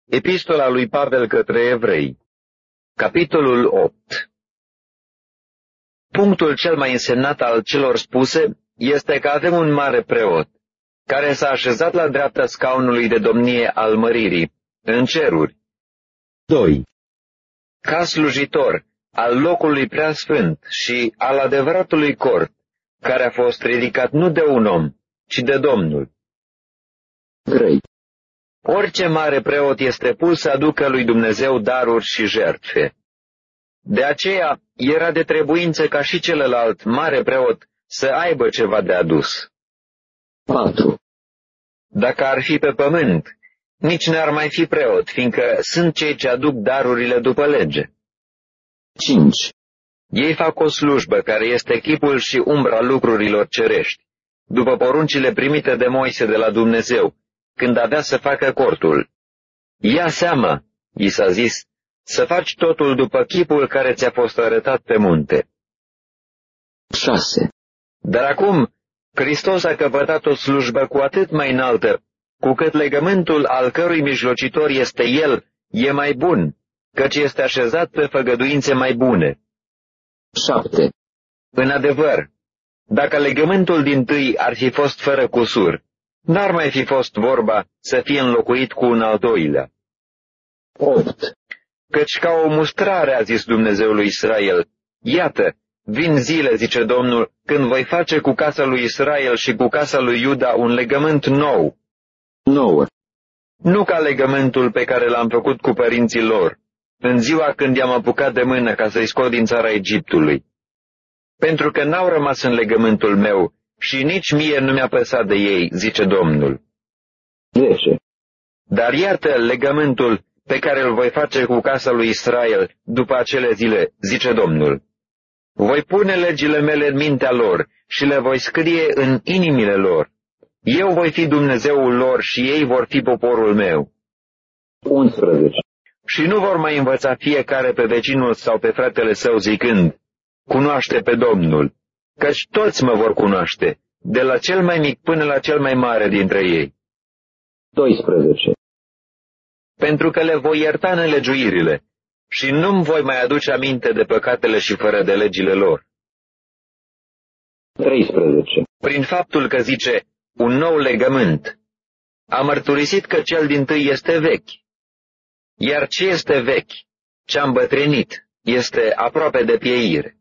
Epistola lui Pavel către Evrei, capitolul 8. Punctul cel mai însemnat al celor spuse este că avem un mare preot, care s-a așezat la dreapta scaunului de domnie al măririi, în ceruri. 2. Ca slujitor al locului preasfânt și al adevăratului cort, care a fost ridicat nu de un om, ci de Domnul. 3. Orice mare preot este pus să aducă lui Dumnezeu daruri și jertfe. De aceea era de trebuință ca și celălalt mare preot să aibă ceva de adus. 4. Dacă ar fi pe pământ, nici n-ar mai fi preot, fiindcă sunt cei ce aduc darurile după lege. 5. Ei fac o slujbă care este chipul și umbra lucrurilor cerești, după poruncile primite de Moise de la Dumnezeu, când avea să facă cortul. Ia seama, i s-a zis, să faci totul după chipul care ți-a fost arătat pe munte. 6. Dar acum, Hristos a căpătat o slujbă cu atât mai înaltă, cu cât legământul al cărui mijlocitor este El e mai bun, căci este așezat pe făgăduințe mai bune. 7. În adevăr, dacă legământul dintâi ar fi fost fără cusur, n-ar mai fi fost vorba să fie înlocuit cu un al doilea. 8. Căci ca o mustrare a zis Dumnezeul lui Israel, iată, vin zile, zice Domnul, când voi face cu casa lui Israel și cu casa lui Iuda un legământ nou. 9. Nu ca legământul pe care l-am făcut cu părinții lor, în ziua când i-am apucat de mână ca să-i scot din țara Egiptului. Pentru că n-au rămas în legământul meu și nici mie nu mi-a păsat de ei, zice Domnul. 10. Dar iată legământul pe care îl voi face cu casa lui Israel după acele zile, zice Domnul. Voi pune legile mele în mintea lor și le voi scrie în inimile lor. Eu voi fi Dumnezeul lor și ei vor fi poporul meu. 11. Și nu vor mai învăța fiecare pe vecinul sau pe fratele său zicând, cunoaște pe Domnul, căci toți mă vor cunoaște, de la cel mai mic până la cel mai mare dintre ei. 12. Pentru că le voi ierta nelegiuirile și nu-mi voi mai aduce aminte de păcatele și fără de legile lor. 13. Prin faptul că zice, un nou legământ, a mărturisit că cel dintâi este vechi. Iar ce este vechi, ce-a îmbătrânit, este aproape de pieire.